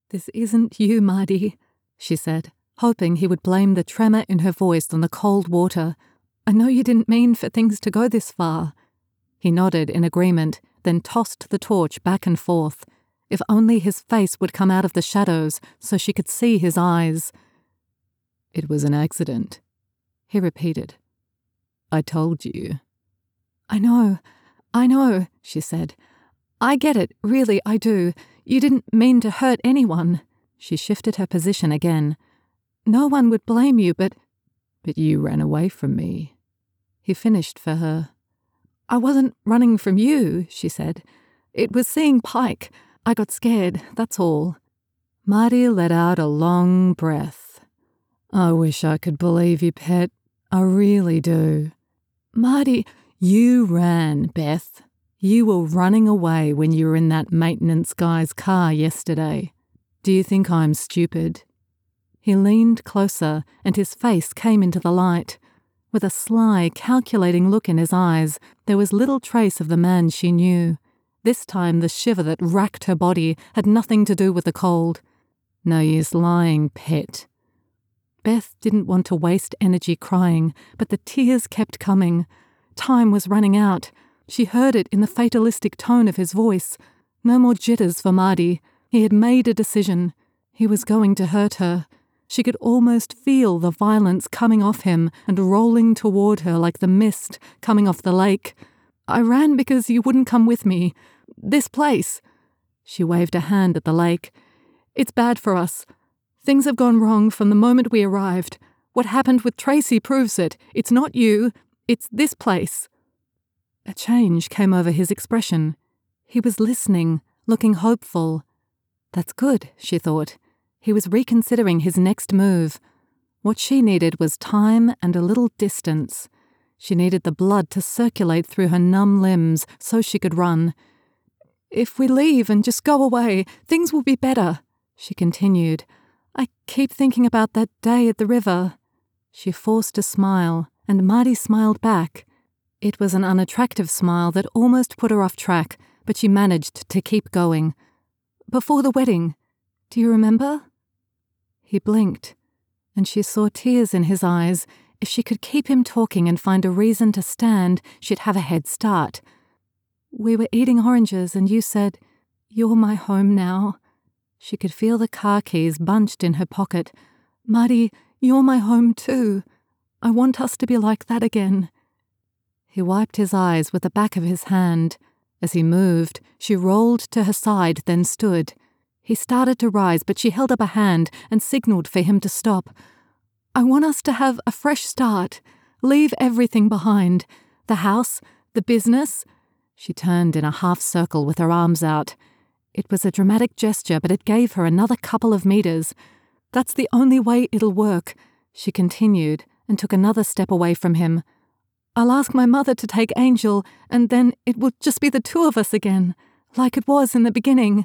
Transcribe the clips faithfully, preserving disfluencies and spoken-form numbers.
"This isn't you, Marty," she said, hoping he would blame the tremor in her voice on the cold water. "I know you didn't mean for things to go this far." He nodded in agreement, then tossed the torch back and forth. If only his face would come out of the shadows so she could see his eyes. "It was an accident," he repeated. "I told you." "I know, I know," she said. "I get it, really, I do. You didn't mean to hurt anyone." She shifted her position again. "No one would blame you, but—" "But you ran away from me," he finished for her. "I wasn't running from you," she said. "It was seeing Pike. I got scared, that's all." Marty let out a long breath. "I wish I could believe you, pet. I really do." "Marty—" "You ran, Beth. You were running away when you were in that maintenance guy's car yesterday. Do you think I'm stupid?" He leaned closer, and his face came into the light. With a sly, calculating look in his eyes, there was little trace of the man she knew. This time the shiver that racked her body had nothing to do with the cold. "No use lying, pet." Beth didn't want to waste energy crying, but the tears kept coming. Time was running out. She heard it in the fatalistic tone of his voice. No more jitters for Marty. He had made a decision. He was going to hurt her. She could almost feel the violence coming off him and rolling toward her like the mist coming off the lake. "I ran because you wouldn't come with me. This place." She waved a hand at the lake. "It's bad for us. Things have gone wrong from the moment we arrived. What happened with Tracy proves it. It's not you. It's this place." A change came over his expression. He was listening, looking hopeful. That's good, she thought. He was reconsidering his next move. What she needed was time and a little distance. She needed the blood to circulate through her numb limbs so she could run. "If we leave and just go away, things will be better," she continued. "I keep thinking about that day at the river." She forced a smile, and Marty smiled back. It was an unattractive smile that almost put her off track, but she managed to keep going. "Before the wedding, do you remember?" He blinked, and she saw tears in his eyes. If she could keep him talking and find a reason to stand, she'd have a head start. "We were eating oranges and you said, 'You're my home now.'" She could feel the car keys bunched in her pocket. "Marty, you're my home too. I want us to be like that again." He wiped his eyes with the back of his hand. As he moved, she rolled to her side, then stood. He started to rise, but she held up a hand and signaled for him to stop. "I want us to have a fresh start. Leave everything behind. The house, the business." She turned in a half circle with her arms out. It was a dramatic gesture, but it gave her another couple of meters. "That's the only way it'll work," she continued, and took another step away from him. "I'll ask my mother to take Angel, and then it will just be the two of us again, like it was in the beginning."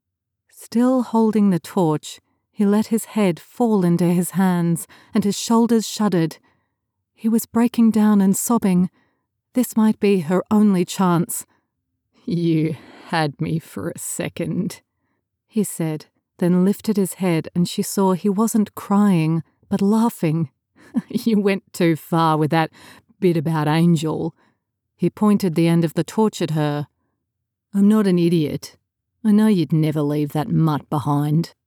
Still holding the torch, he let his head fall into his hands, and his shoulders shuddered. He was breaking down and sobbing. This might be her only chance. "You had me for a second," he said, then lifted his head, and she saw he wasn't crying, but laughing. "You went too far with that bit about Angel." He pointed the end of the torch at her. "I'm not an idiot. I know you'd never leave that mutt behind."